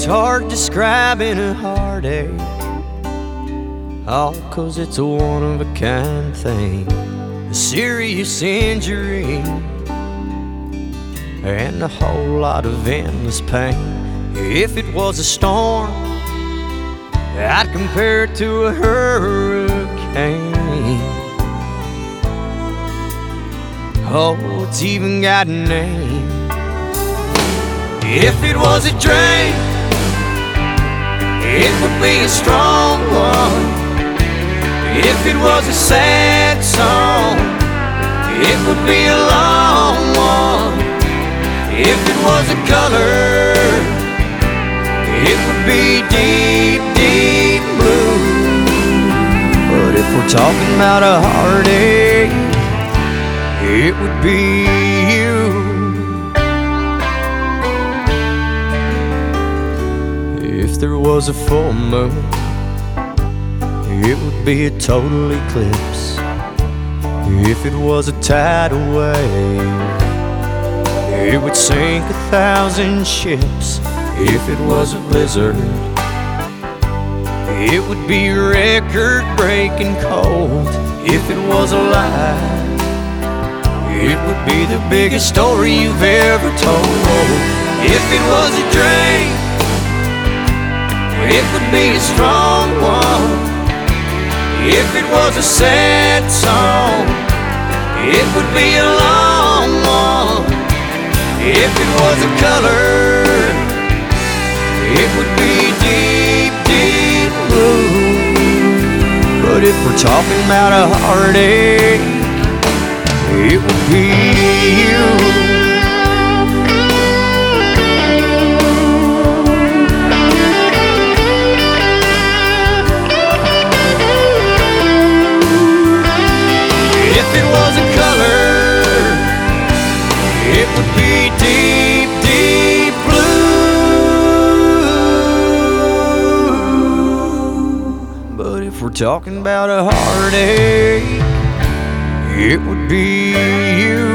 It's hard describing a heartache, all 'cause it's a one-of-a-kind thing. A serious injury and a whole lot of endless pain. If it was a storm, I'd compare it to a hurricane. Oh, it's even got a name. If it was a drain, it would be a strong one. If it was a sad song, it would be a long one. If it was a color, it would be deep, deep blue. But if we're talking about a heartache, it would be you. If there was a full moon, it would be a total eclipse. If it was a tidal wave, it would sink 1,000 ships. If it was a blizzard, it would be record-breaking cold. If it was a lie, it would be the biggest story you've ever told. If it was a drain, it would be a strong one. If it was a sad song, it would be a long one. If it was a color, it would be deep, deep blue. But if we're talking about a heartache, it would be you. If it was a color, it would be deep, deep blue. But if we're talking about a heartache, it would be you.